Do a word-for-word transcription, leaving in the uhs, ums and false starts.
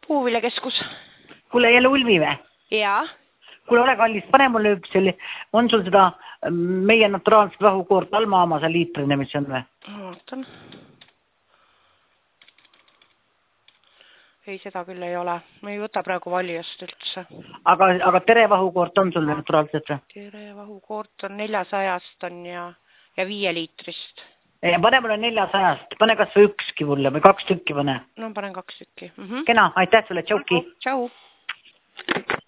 Puuviljakeskus. Kuule, jälle Ulmi või? Jaa. Kuule, ole kallis, pane mulle üks selle, on sul seda meie naturaalset vahukoort Alma-Amasa liitrine, mis on või? Vaatan. Ei, seda küll ei ole. Me ei võta praegu valijast üldse. Aga, aga tere vahukoort on sul naturaalset või? Tere vahukoort on neljasajast on ja, ja viie liitrist. Ja pane mulle neljasajast, pane kas või ükski mulle või kaks tükki pane. No panen kaks tükki. Mm -hmm. Kena, aitäh sulle, tšauki. Tšau.